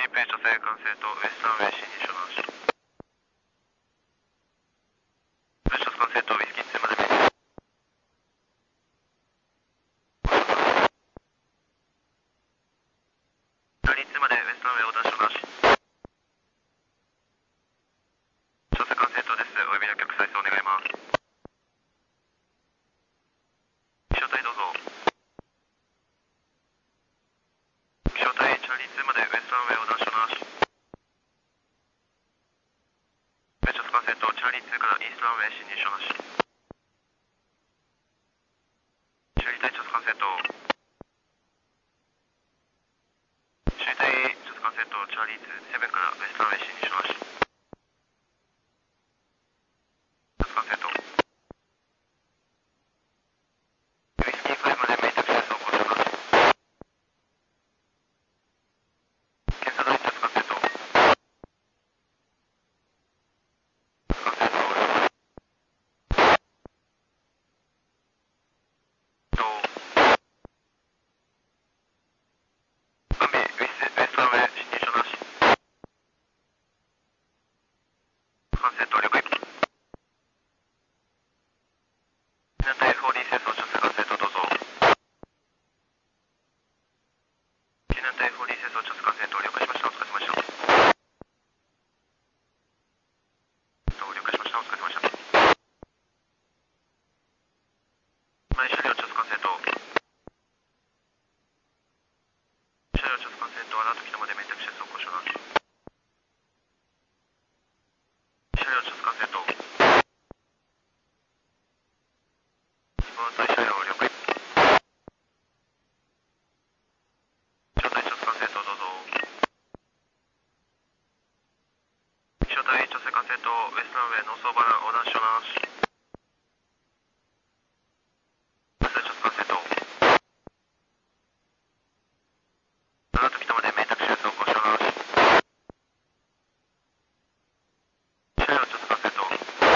ペ諸生管制とウエスタンウェイ進入所なし。ウエスト管制とウィスキー2までメイン。チャーリー2までウエスタンウェイ横断所なし。諸生管制とです。お呼びの客再生お願いします。気象隊どうぞ。気象隊チャーリー2までウエスタンウェイ横断所なし。ウエスト管制とチャーリー2からイーストランウェイ進入所なし。修理隊調査管制と修理隊調査管制とチャーリー2セブンからウエストランウェイ進入所なし。調査管制とウィスキー5までメインタクシー走行所なし。検査隊調査管制と管制と了解。避難隊 4D 清掃調査管制とどうぞ。避難隊 4D 清掃調査管制と了解しました。お疲れ様でした。了解しました。お疲れ様でした。前車両調査管制と車両調査管制とアラート北までメインタクシー走行所なし。車両調査管制と一番対車両了解。気象隊調査管制とどうぞ。気象隊調整管制とウエスタンウェイノースオーバーラン横断所なし。ウエスタン調査管制とアラート北までメインタクシー走行所なし。車両調査管制と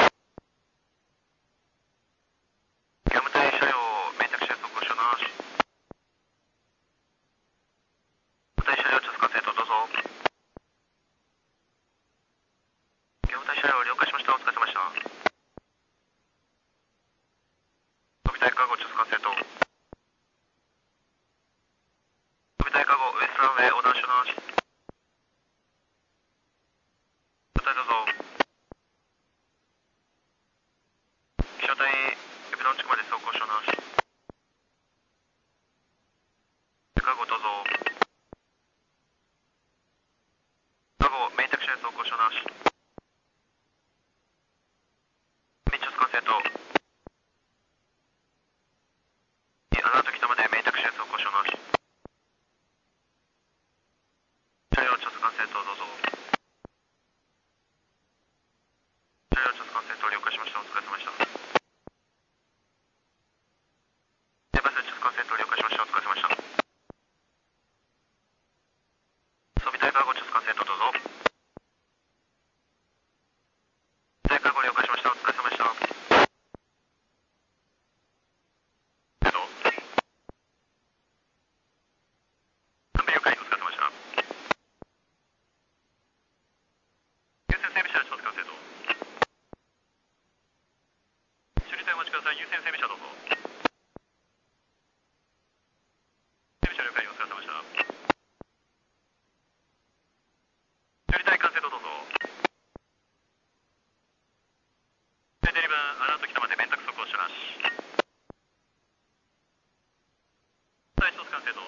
業務隊車両メインタクシー走行所なし。業務隊車両調査管制とどうぞ。業務隊車両了解しました。お疲れ様でした。飛び隊カゴ調査管制と飛び隊カゴウエストランウェイ横断所なし。気象隊どうぞ。気象隊エビドン地区まで走行所なし。カゴどうぞ。カゴメインタクシー走行所なし。ミッチョス管制とアラート北までメインタクシー走行所なし。車両調査管制とどうぞ。車両調査管制と了解しました。お疲れ様でした。バス調査管制と了解しました。お疲れ様でした。装備隊カゴ調査管制とどうぞ。隊カゴ了解しました。お疲れ様でした。完備了解。お疲れ様でした。優先整備車調査管制と修理隊お待ちください。優先整備車どうぞ。整備車了解。お疲れ様でした。修理隊管制とどうぞ。デリバーアラート北までメンタク走行所なし。対調査管制と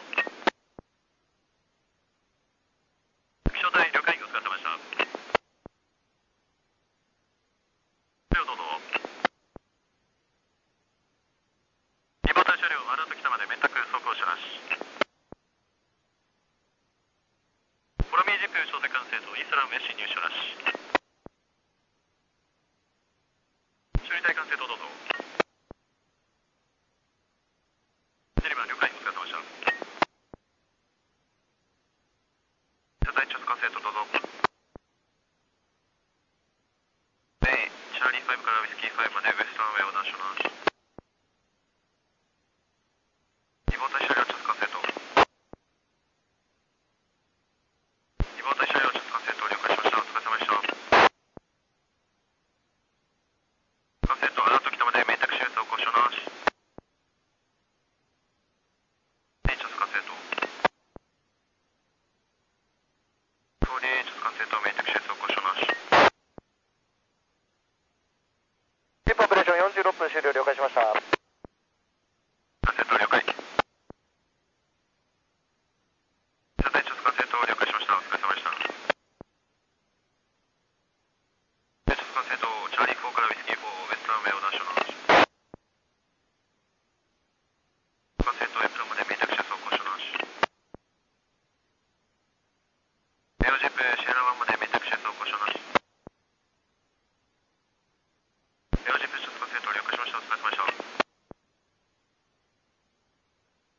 気象隊了解。お疲れ様でした。車両どうぞ。2番隊車両アラート北までメンタク走行所なし。フォロミージップ調整管制とイーストランウェイ進入所なし。